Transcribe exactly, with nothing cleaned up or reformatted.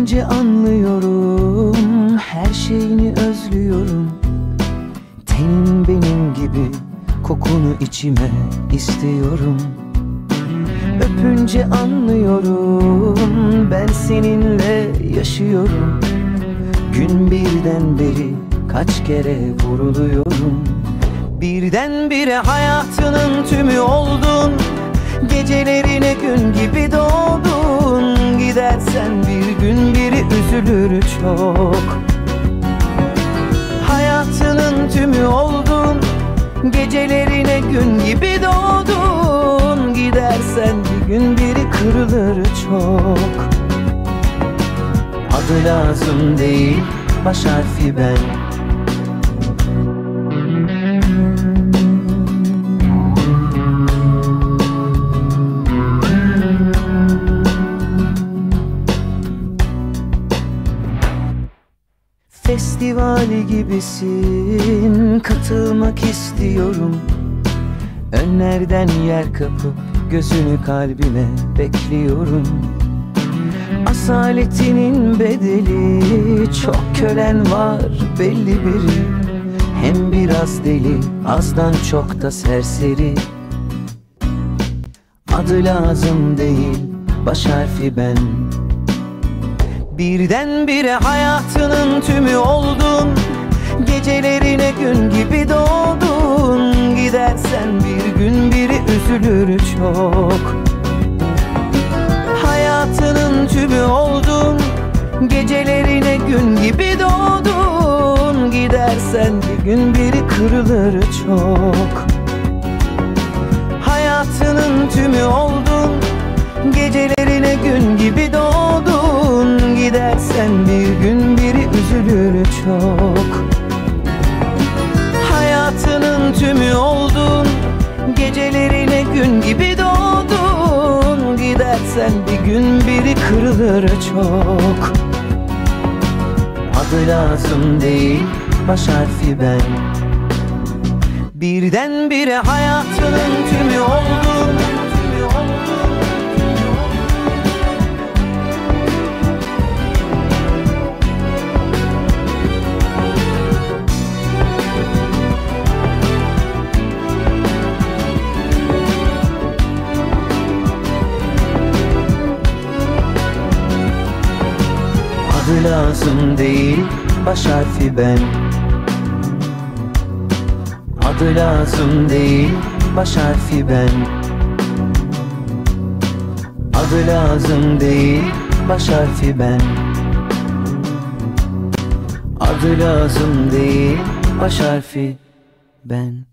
Öpünce anlıyorum, her şeyini özlüyorum. Tenin benim gibi, kokunu içime istiyorum. Öpünce anlıyorum, ben seninle yaşıyorum. Gün birden beri kaç kere vuruluyorum. Birdenbire hayatının tümü oldun, gecelerine gün gibi doğdun. Gidersen bir gün biri üzülür çok. Hayatının tümü oldun, gecelerine gün gibi doğdun. Gidersen bir gün biri kırılır çok. Adı lazım değil, baş harfi ben. Festivali gibisin, katılmak istiyorum. Önlerden yer kapıp gözünü kalbime bekliyorum. Asaletinin bedeli, çok kölen var belli biri. Hem biraz deli, azdan çok da serseri. Adı lazım değil, baş harfi ben. Birdenbire hayatının tümü oldun, gecelerine gün gibi doğdun. Gidersen bir gün biri üzülür çok. Hayatının tümü oldun, gecelerine gün gibi doğdun. Gidersen bir gün biri kırılır çok. Hayatının tümü oldun, gecelerine gün gibi doğdun. Gidersen bir gün biri üzülür çok. Hayatının tümü oldun, gecelerine gün gibi doğdun. Gidersen bir gün biri kırılır çok. Adı lazım değil, baş harfi ben. Birdenbire hayatının tümü oldun. Adı lazım değil, baş harfi ben. Adı lazım değil, baş harfi ben. Adı lazım değil, baş harfi ben. Adı lazım değil, baş harfi ben.